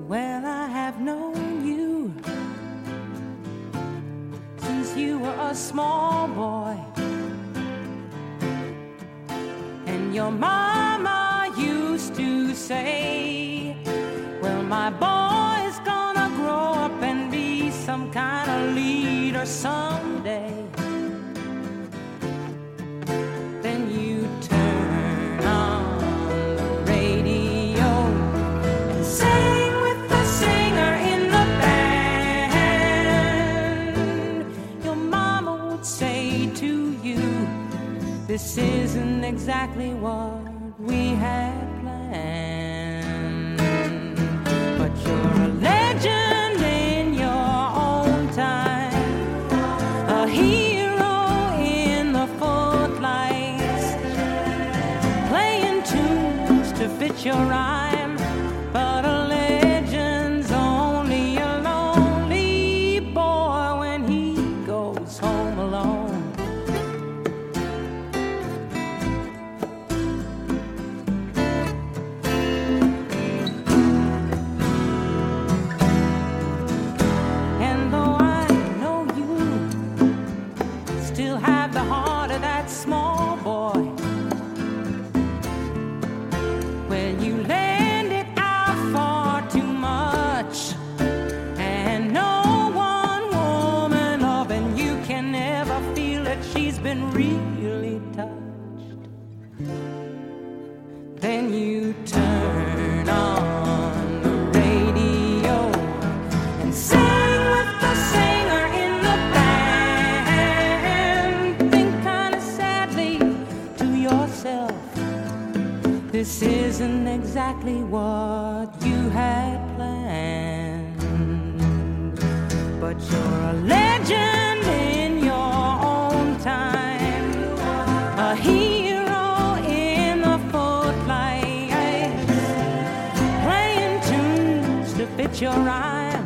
Well, I have known you since you were a small boy, and your mama used to say, well, my boy is gonna grow up and be some kind of leader someday. Then you turn on the radio and sing with the singer in the band. Your mama would say to you, this isn't exactly what we had planned, but you're a legend in your own time, a hero in the footlights, playing tunes to fit your rhyme, but a legend's only a lonely boy when he goes home alone. And though I know you still have the heart of that small boy, well, you lend it out far too much, and no one woman loving you can ever feel that she's been really touched. Then you turn on the radio and sing with the singer in the band. Think kind of sadly to yourself, this isn't exactly what you had planned, but you're a legend in your own time, a hero in the footlights, playing tunes to fit your rhyme,